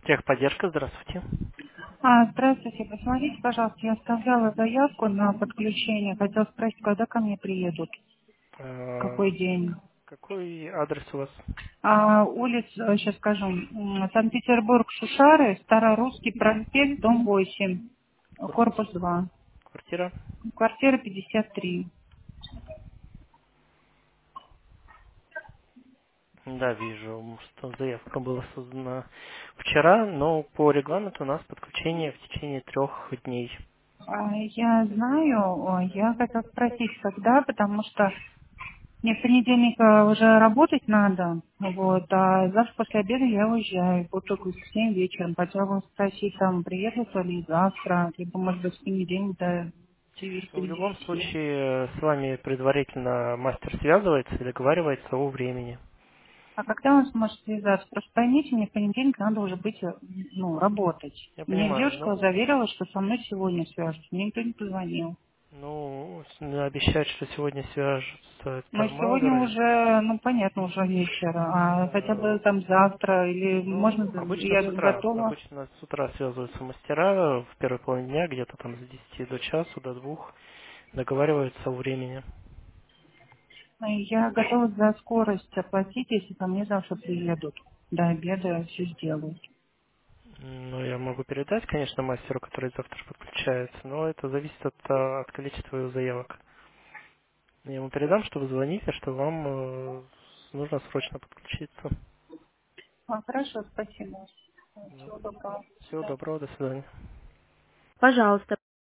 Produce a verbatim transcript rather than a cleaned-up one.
Техподдержка, здравствуйте. А, здравствуйте, посмотрите, пожалуйста, я оставляла заявку на подключение. Хотела спросить, когда ко мне приедут, в Э, какой день. Какой адрес у вас? А, улица, сейчас скажу, м, Санкт-Петербург, Шушары, Старорусский проспект, дом восемь, Корпус? корпус два, Квартира? квартира пятьдесят три. Да, вижу, что заявка была создана вчера, но по регламенту у нас подключение в течение трех дней. А, я знаю, о, я хотела спросить, когда, потому что мне в понедельник э, уже работать надо, вот, а завтра после обеда я уезжаю, буду только в семь вечером. Хотела бы спросить, там, приедут ли завтра, либо, может быть, в понедельник до В любом девяти. случае, с вами предварительно мастер связывается и договаривается о времени. А когда он сможет связаться? Просто поймите, мне в понедельник надо уже быть, э, ну, работать. Я Мне понимаю, девушка но заверила, что со мной сегодня свяжутся. Мне никто не позвонил. ну, с- обещать, что сегодня свяжутся, Но это сегодня маловероятно. уже, ну, понятно, уже вечер, а хотя Э, бы там завтра, или можно, Ну, обычно я с утра. готова. Обычно с утра связываются мастера в первой половине дня, где-то там с десяти до часу, до двух, договариваются о времени. Я готова за скорость оплатить, если ко мне завтра приедут. До обеда все сделают. Ну, я могу передать, конечно, мастеру, который завтра подключается, но это зависит от, а, от количества его заявок. Я ему передам, что вы звоните, что вам э, нужно срочно подключиться. А, хорошо, спасибо. Ну, Всего доброго. До всего свидания. доброго, до свидания. Пожалуйста,